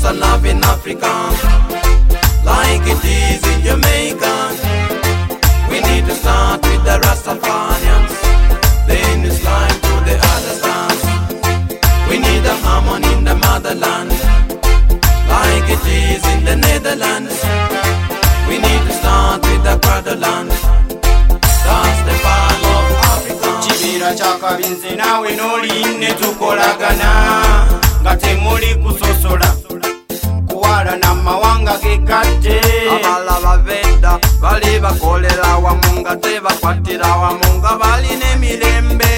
and love in Africa, like it is in Jamaica. We need to start with the Rastafarians, then it's like to the other stars. We need a harmony in the motherland, like it is in the Netherlands. We need to start with the fatherland. That's the part of Africa. Chibira chakabinze nawe noli netukolagana nga temuli kusosola kuwala na mawanga gekate. Abala baveda bali bakolera wamu nga tebakwatira wamu nga balina emirembe.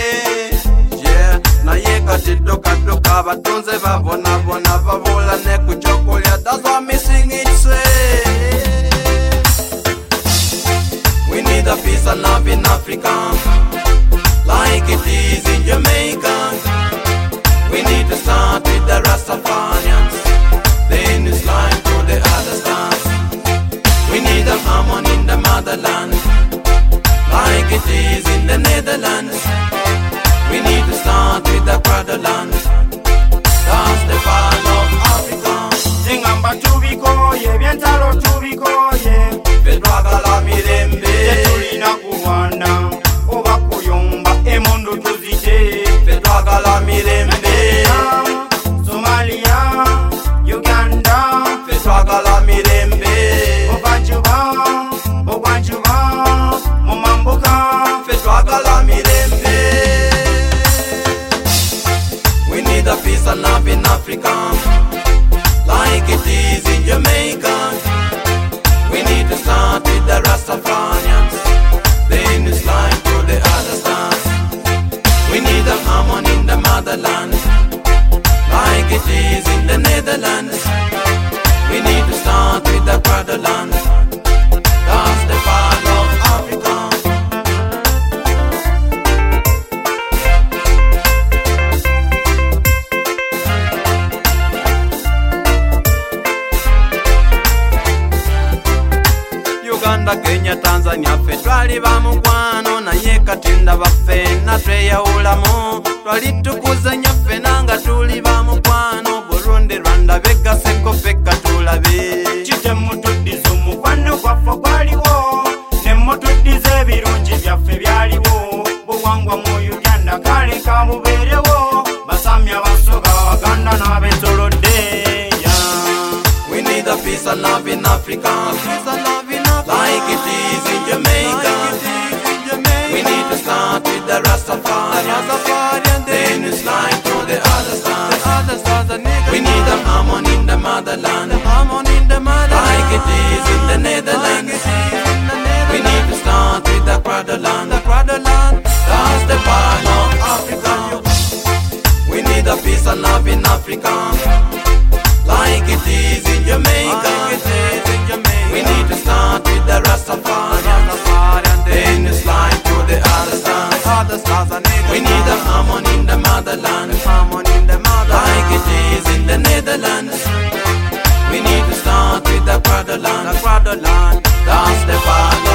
Naye kati dduka abatunze babonabona babula ne ku kyokulya. That's what me sing it say. We need a peace and love in Africa, like it is in Jamaica. We need to start with the Rastafarians, then it's like to the other stars. We need a harmony in the motherland, like it is in the Netherlands. We need to start with the fatherland. That's the part of Africa. Zingamba tubikoye, byentalo tubikoye, Betwagala mirembe, tetulina kulwana oba kuyomba emundu tuzite. Betwagala mirembe, Somalia, Uganda, Betwagala mirembe, Ogwanjuba, Mumambuka, Betwagala mirembe. We need a peace and love in Africa, like it is in Jamaica. We need to start with the Rastafarians, then it's like to the other stars. We need a harmony in the motherland, like it is in the Netherlands. We need to start with the fatherland. That's the part of Africa. Uganda, Kenya, Tanzania, ffe twali bamukwano naye kati ndaba ffenna tweyawulamu. Twali tukuze nnyo ffenna nga tuli bamukwano. Burundi, Rwanda begaseko fekka tulabe. kite mutuddiza omukwano gwaffe gwaliwo, ne mutuddiza ebirungi byaffe byaliwo. Buwangwa mu Uganda kale kabubeerewo, basamya basoga Abaganda n'abeetolodde. We need a peace and love in Africa, like it is in Jamaica. We need to start with the Rastafarians, then it's like to the other stars. We need a harmony in the motherland, like it is in the Netherlands. We need to start with the fatherland. That's the part of Africa. We need a peace and love in Africa, like it is in Jamaica. We need to start with the Rastafarians, then it's like to the other stars. We need a harmony in the motherland, like it is in the Netherlands. We need to start with the fatherland. That's the part